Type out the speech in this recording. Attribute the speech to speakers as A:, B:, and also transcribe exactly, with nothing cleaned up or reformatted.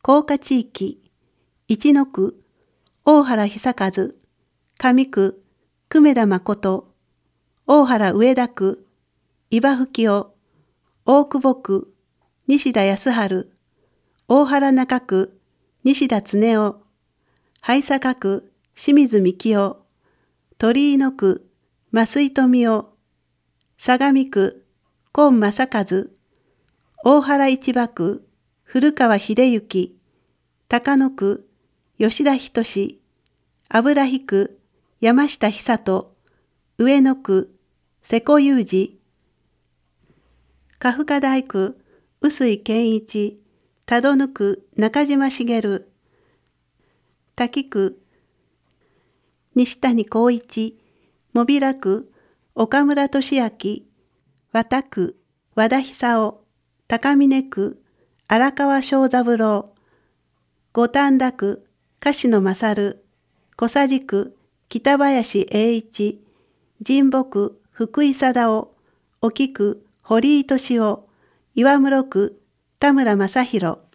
A: 甲賀地域、一野区、大原久和、上区、久米田誠、大原上田区、伊庭吹夫、大久保区、西田康晴、大原中区、西田恒夫、灰坂区、清水幹夫、鳥居野区、増井富夫、相模区、今正和、大原市場区、古川秀幸、高野区、吉田仁、油引区、山下久人、上野区、瀬古裕二、家父花台区、臼井健一、多度野区、中島茂、滝区、西谷浩一、茂平区、岡村俊明、和田区、和田久夫、高峰区、荒川正三郎、五反田区、樫野勝、小佐治区、北林栄一、神保区、福井貞夫、沖区、堀井俊夫、岩室区、田村正宏。